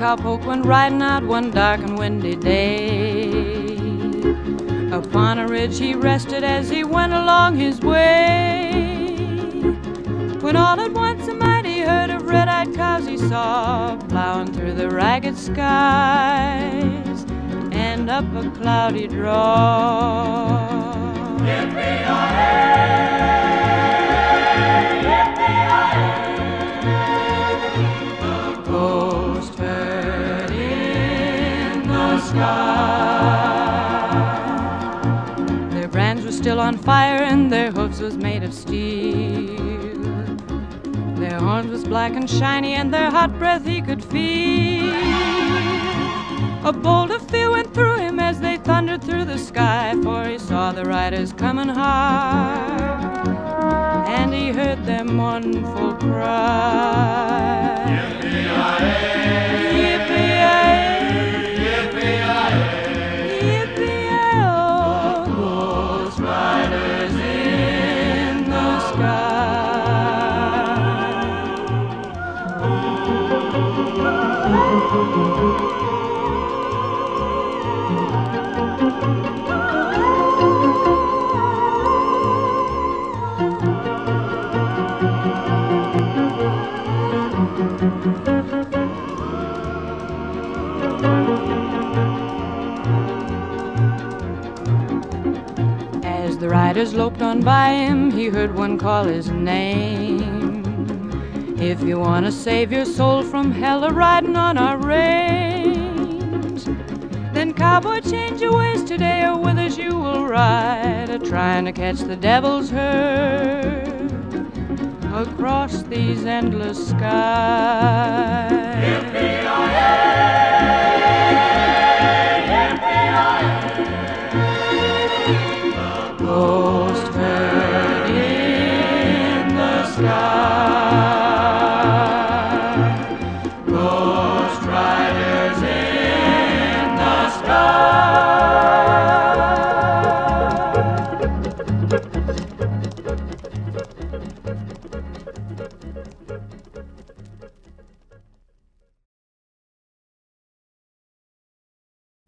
cowpoke went riding out one dark and windy day. Upon a ridge he rested as he went along his way, when all at once a mighty herd of red-eyed cows he saw plowing through the ragged skies and up a cloudy draw. The ghost herd in the sky. Their brands were still on fire and their hooves was made of steel. Their horns was black and shiny and their hot breath he could feel. A bolt of fear went through him as they thundered through the sky, for he saw the riders coming hard, and he heard their mournful cry. Yippee-yi-yi, yippee-yi-yi, yippee-yi-yi, oh, ghost riders in the sky. As the riders loped on by him, he heard one call his name. If you want to save your soul from hell a-riding on our range, then cowboy, change your ways today, or with us you will ride, a-trying to catch the devil's herd across these endless skies. The ghost herd in the sky, ghost riders in the sky.